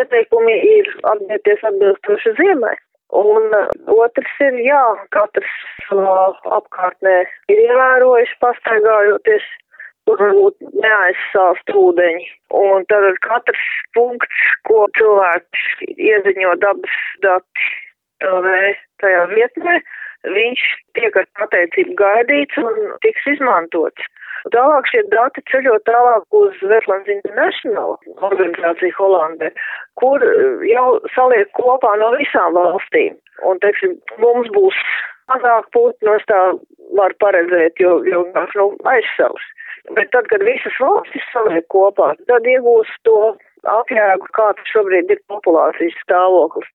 noteikumi ir apģērbties atbilstoši ziemai. Un otrs ir, katrs savā apkārtnē ir ievērojuši pastaigājoties, kur varbūt neaizsāst ūdeņi. Un tad ir katrs punkts, ko cilvēks ieziņo dabas dati tajā vietnē, viņš tiek ar pateicību gaidīts un tiks izmantots. Tālāk šie dati ceļo tālāk uz Wetlands International organizāciju Holandē, kur jau saliek kopā no visām valstīm. Un, teiksim, mums būs mazāk putnu, es tā var paredzēt, jo aizsavs. Bet tad, kad visas valstis saliek kopā, tad iegūs to apjēgu, kā tas šobrīd ir populācijas stāvoklis.